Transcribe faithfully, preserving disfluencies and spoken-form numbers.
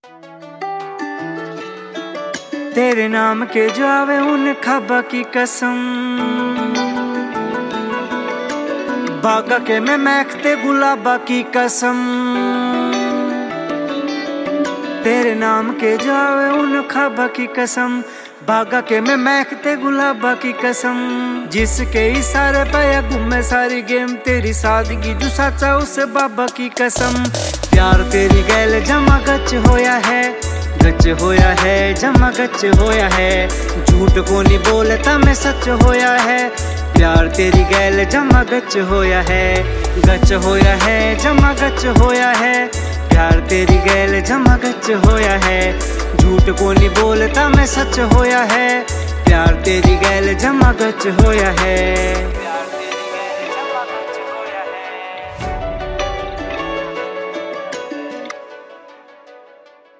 तेरे नाम के जावे उन खाबा की कसम, बागा के मैं महकते गुलाबा की कसम। तेरे नाम के जावे उन खाबा की कसम, बागा के मैं महकते गुलाबा की कसम। जिसके इशारे पे घूमे सारी गेम, तेरी सादगी जो साचा उसे बाबा की कसम। प्यार तेरी गैल जमा गच होया है, गच होया है जमा गच होया है। झूठ को नहीं बोलता मैं सच होया है, प्यार तेरी गैल जमा गच होया है। गच होया है जमा गच होया है, प्यार तेरी गैल जमा गच होया है। झूठ को नहीं बोलता मैं सच होया है, प्यार तेरी गैल जमा गच होया है।